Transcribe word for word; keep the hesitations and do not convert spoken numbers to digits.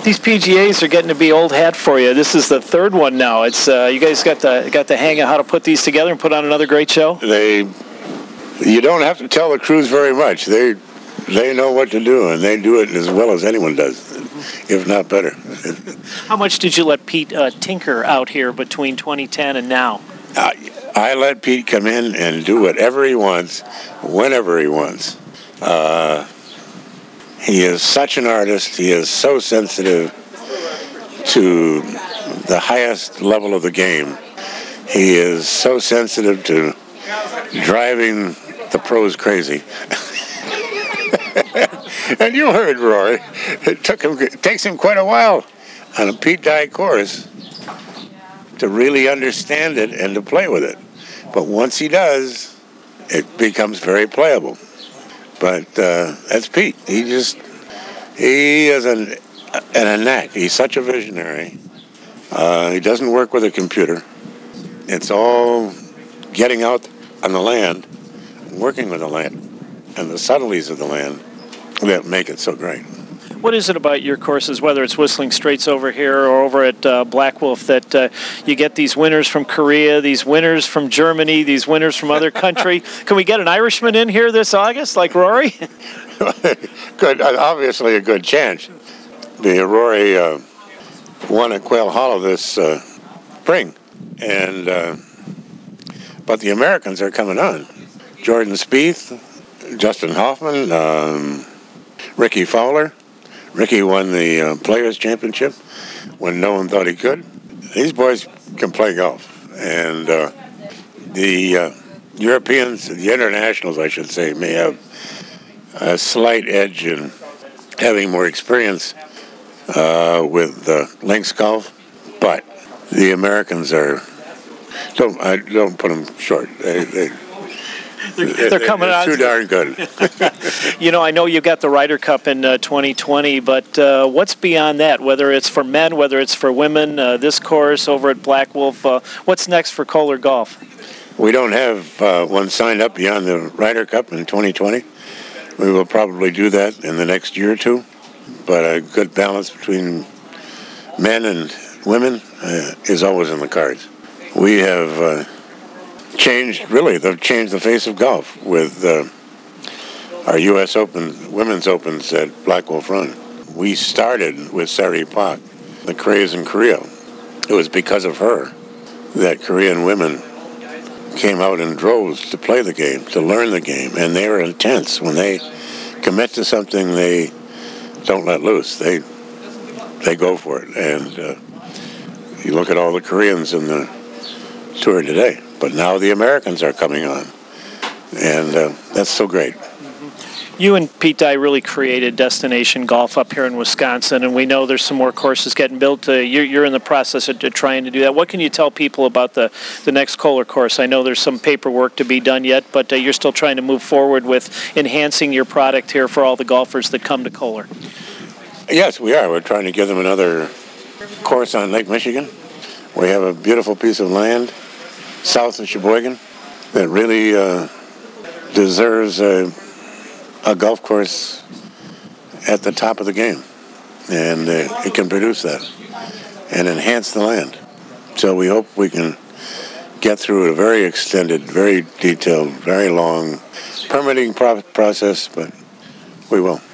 These P G As are getting to be old hat for you. This is the third one now. It's uh, you guys got the got the hang of how to put these together and put on another great show. They, you don't have to tell the crews very much. They, they know what to do, and they do it as well as anyone does, if not better. How much did you let Pete uh, tinker out here between twenty ten and now? Uh, I let Pete come in and do whatever he wants, whenever he wants. Uh, he is such an artist. He is so sensitive to the highest level of the game. He is so sensitive to driving the pros crazy. And you heard Rory. It took him. It takes him quite a while on a Pete Dye course to really understand it and to play with it. But once he does, it becomes very playable. But uh, that's Pete. He just, he is an, an a knack. He's such a visionary. Uh, he doesn't work with a computer. It's all getting out on the land, working with the land, and the subtleties of the land that make it so great. What is it about your courses, whether it's Whistling Straits over here or over at uh, Black Wolf, that uh, you get these winners from Korea, these winners from Germany, these winners from other country? Can we get an Irishman in here this August, like Rory? Good, obviously a good chance. The Rory uh, won at Quail Hollow this uh, spring, and uh, but the Americans are coming on. Jordan Spieth, Justin Hoffman, um, Ricky Fowler. Ricky won the uh, Players' Championship when no one thought he could. These boys can play golf. And uh, the uh, Europeans, the internationals, I should say, may have a slight edge in having more experience uh, with uh, links golf. But the Americans are, don't I don't put them short. They, they, They're, they're coming They're on. too darn good. You know, I know you got the Ryder Cup in uh, twenty twenty, but uh, what's beyond that? Whether it's for men, whether it's for women, uh, this course over at Black Wolf, uh, what's next for Kohler Golf? We don't have uh, one signed up beyond the Ryder Cup in twenty twenty. We will probably do that in the next year or two, but a good balance between men and women uh, is always in the cards. We have uh, changed, really, they've changed the face of golf with uh, our U S Open, Women's Opens at Black Wolf Run. We started with Sari Pak, the craze in Korea. It was because of her that Korean women came out in droves to play the game, to learn the game, and they were intense. When they commit to something, they don't let loose. They they go for it. And uh, you look at all the Koreans in the tour today. But now the Americans are coming on, and uh, that's so great. Mm-hmm. You and Pete Dye really created Destination Golf up here in Wisconsin, and we know there's some more courses getting built. Uh, you're, you're in the process of, of trying to do that. What can you tell people about the, the next Kohler course? I know there's some paperwork to be done yet, but uh, you're still trying to move forward with enhancing your product here for all the golfers that come to Kohler. Yes, we are. We're trying to give them another course on Lake Michigan. We have a beautiful piece of land south of Sheboygan that really uh, deserves a, a golf course at the top of the game, and uh, it can produce that and enhance the land. So we hope we can get through a very extended, very detailed, very long permitting pro- process, but we will.